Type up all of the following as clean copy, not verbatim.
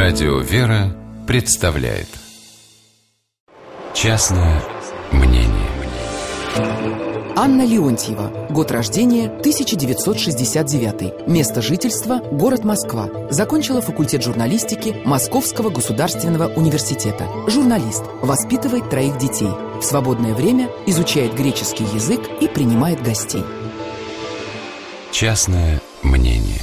Радио «Вера» представляет «Частное мнение». Анна Леонтьева. Год рождения 1969. Место жительства – город Москва. Закончила факультет журналистики Московского государственного университета. Журналист. Воспитывает 3 детей. В свободное время изучает греческий язык и принимает гостей. Частное мнение.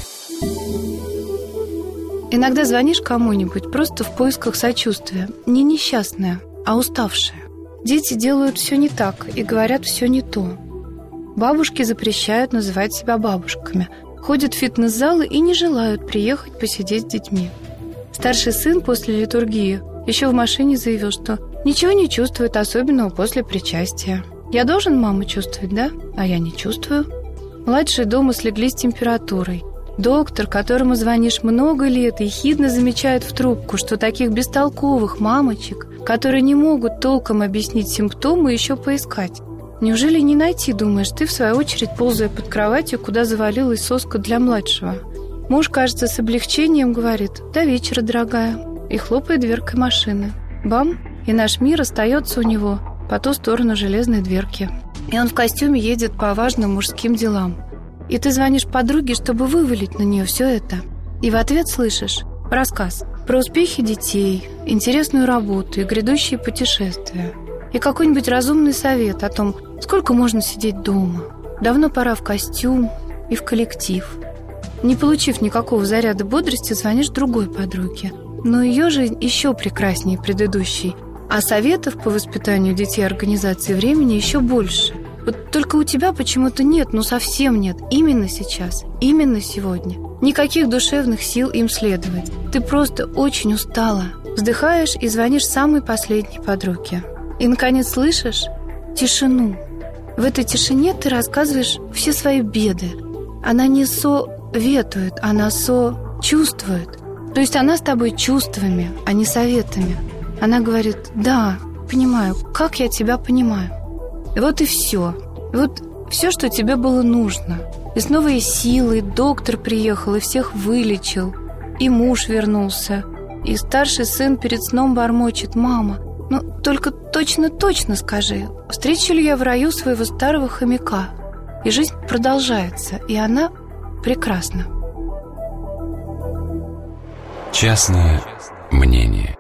Иногда звонишь кому-нибудь просто в поисках сочувствия. Не несчастная, а уставшая. Дети делают все не так и говорят все не то. Бабушки запрещают называть себя бабушками. Ходят в фитнес-залы и не желают приехать посидеть с детьми. Старший сын после литургии еще в машине заявил, что ничего не чувствует особенного после причастия. Я должен маму чувствовать, да? А я не чувствую. Младшие дома слегли с температурой. Доктор, которому звонишь много лет, ехидно замечает в трубку, что таких бестолковых мамочек, которые не могут толком объяснить симптомы, еще поискать. Неужели не найти, думаешь ты, в свою очередь, ползая под кроватью, куда завалилась соска для младшего? Муж, кажется, с облегчением говорит: «До вечера, дорогая», и хлопает дверкой машины. Бам! И наш мир остается у него по ту сторону железной дверки. И он в костюме едет по важным мужским делам. И ты звонишь подруге, чтобы вывалить на нее все это. И в ответ слышишь рассказ про успехи детей, интересную работу и грядущие путешествия. И какой-нибудь разумный совет о том, сколько можно сидеть дома. Давно пора в костюм и в коллектив. Не получив никакого заряда бодрости, звонишь другой подруге. Но ее жизнь еще прекраснее предыдущей. А советов по воспитанию детей и организации времени еще больше. Вот только у тебя почему-то нет, ну совсем нет. Именно сейчас, именно сегодня. Никаких душевных сил им следовать. Ты просто очень устала. Вздыхаешь и звонишь самой последней подруге. И, наконец, слышишь тишину. В этой тишине ты рассказываешь все свои беды. Она не советует, она сочувствует. То есть она с тобой чувствами, а не советами. Она говорит: да, понимаю, как я тебя понимаю. И вот и все. Вот все, что тебе было нужно. И снова есть силы, доктор приехал и всех вылечил. И муж вернулся. И старший сын перед сном бормочет: мама, ну только точно скажи, встречу ли я в раю своего старого хомяка? И жизнь продолжается, и она прекрасна. Частное мнение.